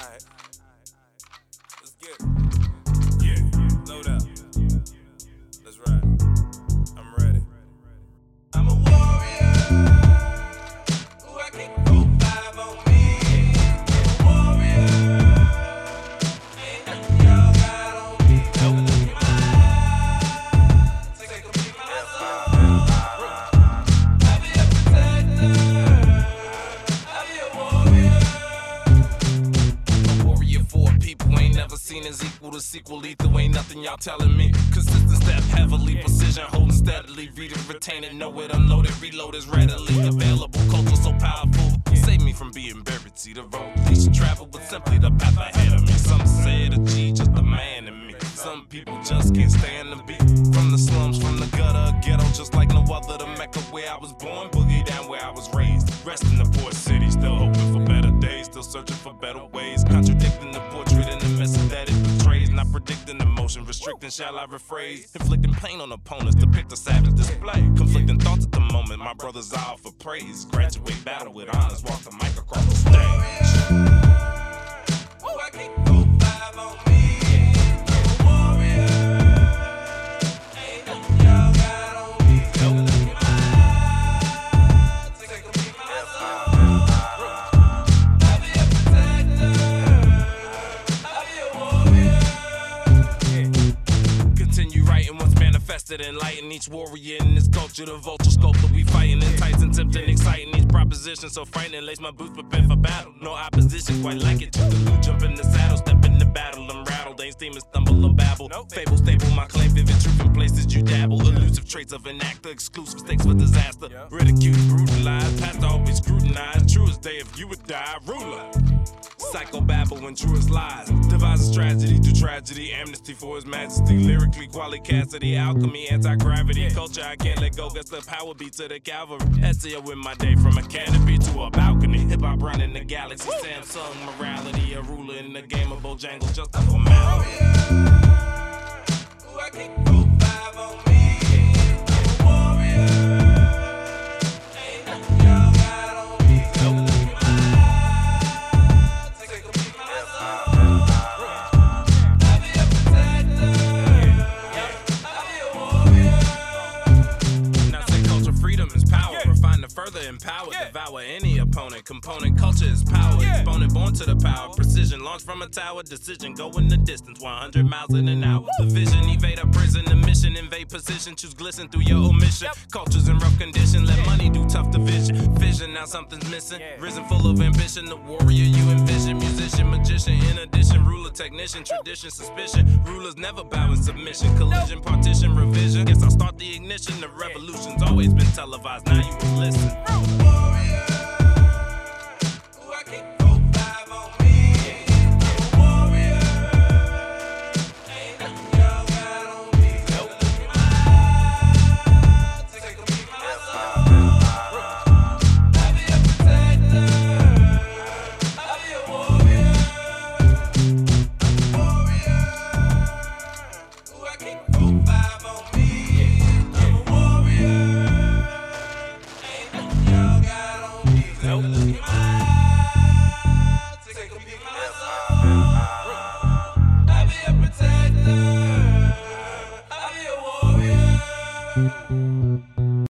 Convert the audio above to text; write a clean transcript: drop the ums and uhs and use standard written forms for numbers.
Alright. Let's get it. Yeah. Load up. Let's ride. I'm ready. I'm a warrior. Ooh, I can't go 5 on me. I'm a warrior. Ain't nothing y'all got on me. Don't look in my eyes. Take a peek at my soul. I'll be a protector. I'll be a warrior. A warrior for people ain't never seen as equal to sequel lethal. Ain't nothing y'all telling me. Consistent step heavily, precision holding steadily. Read it, retain it, know it, unload it, reload is readily available. Culture so powerful, save me from being buried. See the road they should travel, but simply the path ahead of me. Some say the G just a man in me. Some people just can't stand the beat. From the slums, from the gutter, ghetto, just like no other. The Mecca where I was born, boogie down where I was raised. Rest in the port city, still hoping for better days, still searching for better ways. Contradicting the portrait and the message that it portrays. Not predicting emotion, restricting shall I rephrase. Inflicting pain on opponents, depict a savage display. Conflicting thoughts at the moment, my brothers are out for praise. Graduate battle with honors, walk the mic across the stage. Ooh, I can't go 5 on me. I'm a warrior. Ain't nothing y'all got on me. Don't look in my eyes. Take a peek at my soul. I'll be a protector. I'll be a warrior. Continue writing what's manifested, enlighten each warrior in this culture. The vulture scope that we fighting, enticing, tempting, exciting. Each proposition so frightening, lace my boots prepared for battle. No opposition, quite like it. Took the loot, jump in the saddle, step in the battle. I'm rattled, ain't steaming, stumble or babble. Fable, stable, my claim, vivid truth in places you dabble. Elusive traits of an actor, exclusive stakes for disaster. Ridiculed, brutalized, past always scrutinized. True as day if you would die, ruler. Psychobabble when truest lies. Devises tragedy through tragedy. Amnesty for his majesty. Lyrically, quality Cassidy. Alchemy, anti-gravity. Culture I can't let go. Guess the power beat to the cavalry. SEO in my day from a canopy to a balcony. Hip-hop running the galaxy. Samsung morality. A ruler in the game of Bojangles. Just a formality. Ooh, I can't go 5 on me. I'm a warrior. Ain't nothing y'all got on me. Don't look in my eyes. Take a peek at my soul. I'll be a protector. I'll be a warrior. Now say culture freedom is power. Refine to further empower. Devour any opponent. Component culture is power. Exponent born to the power. Precision launch from a tower. Decision go in the distance 100 miles in an hour. The vision evade a prison. The mission invade position. Choose glisten through your omission. Cultures in rough condition. Let money do tough division. Vision now something's missing. Risen full of ambition. The warrior you envision. Musician, magician. In addition, ruler, technician. Tradition, suspicion. Rulers never bow in submission. Collision, partition, revision. Guess I'll start the ignition. The revolution's always been televised. Now you will listen.